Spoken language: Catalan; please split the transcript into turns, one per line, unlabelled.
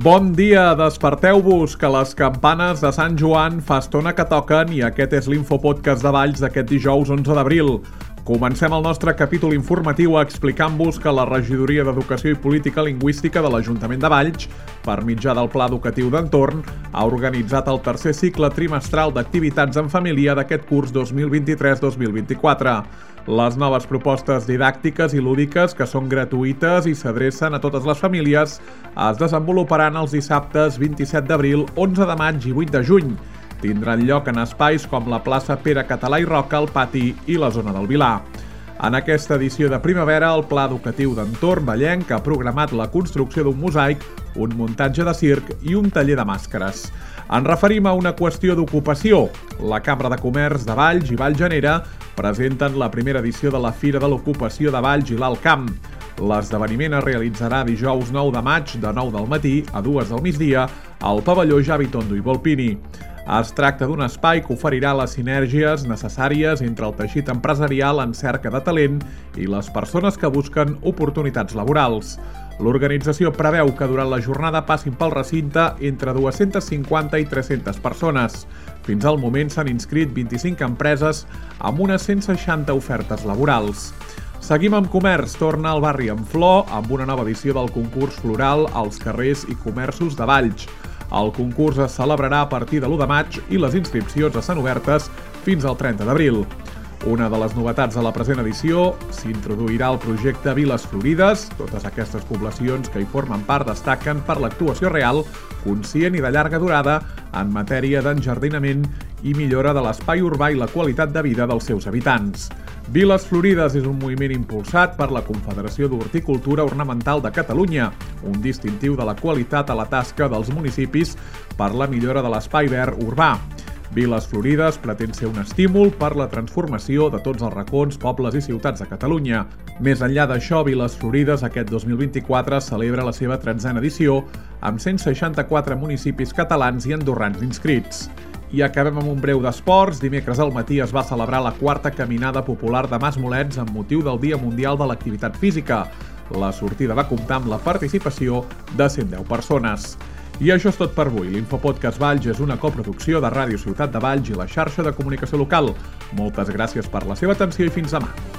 Bon dia, desperteu-vos, que les campanes de Sant Joan fa estona que toquen i aquest és l'Infopodcast de Valls d'aquest dijous 11 d'abril. Comencem el nostre capítol informatiu explicant-vos que la Regidoria d'Educació i Política Lingüística de l'Ajuntament de Valls, per mitjà del Pla Educatiu d'Entorn, ha organitzat el tercer cicle trimestral d'activitats en família d'aquest curs 2023-2024. Les noves propostes didàctiques i lúdiques, que són gratuïtes i s'adrecen a totes les famílies, es desenvoluparan els dissabtes 27 d'abril, 11 de maig i 8 de juny. Tindran lloc en espais com la plaça Pere Català i Roca, el Pati i la zona del Vilar. En aquesta edició de primavera, el Pla Educatiu d'Entorn vallenc ha programat la construcció d'un mosaic, un muntatge de circ i un taller de màscares. Ens referim a una qüestió d'ocupació. La Cambra de Comerç de Valls i Vallgenera presenten la primera edició de la Fira de l'Ocupació de Valls i l'Alt Camp. L'esdeveniment es realitzarà dijous 9 de maig de 9 del matí a 2 del migdia al pavelló Javi Tondo i Volpini. Es tracta d'un espai que oferirà les sinergies necessàries entre el teixit empresarial en cerca de talent i les persones que busquen oportunitats laborals. L'organització preveu que durant la jornada passin pel recinte entre 250 i 300 persones. Fins al moment s'han inscrit 25 empreses amb unes 160 ofertes laborals. Seguim amb comerç. Torna al barri en flor amb una nova edició del concurs floral als carrers i comerços de Valls. El concurs es celebrarà a partir de l'1 de maig i les inscripcions estan obertes fins al 30 d'abril. Una de les novetats de la present edició, s'introduirà el projecte Viles Florides. Totes aquestes poblacions que hi formen part destaquen per l'actuació real, conscient i de llarga durada en matèria d'enjardinament i millora de l'espai urbà i la qualitat de vida dels seus habitants. Viles Florides és un moviment impulsat per la Confederació d'Horticultura Ornamental de Catalunya, un distintiu de la qualitat a la tasca dels municipis per la millora de l'espai verd urbà. Viles Florides pretén ser un estímul per la transformació de tots els racons, pobles i ciutats de Catalunya. Més enllà d'això, Viles Florides aquest 2024 celebra la seva 30a edició amb 164 municipis catalans i andorrans inscrits. I acabem amb un breu d'esports. Dimecres al matí es va celebrar la 4a Caminada Popular de Masmolets amb motiu del Dia Mundial de l'Activitat Física. La sortida va comptar amb la participació de 110 persones. I això és tot per avui. L'Infopodcast Valls és una coproducció de Ràdio Ciutat de Valls i la xarxa de comunicació local. Moltes gràcies per la seva atenció i fins demà.